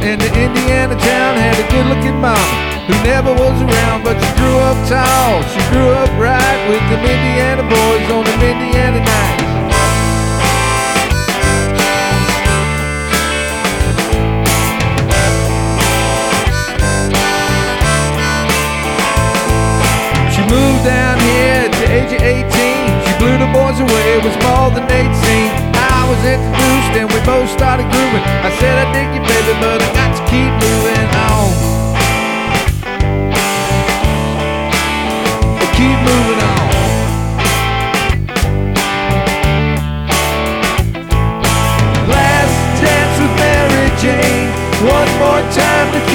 in the Indiana town, had a good-looking mama who never was around, but she grew up tall. She grew up right with them Indiana boys on them Indiana nights. She moved down here at the age of 18. She blew the boys away, it was more than they'd seen. I was introduced and we both started grooving. I said I dig you, baby, but I got to keep moving on. Keep moving on. Last dance with Mary Jane. One more time to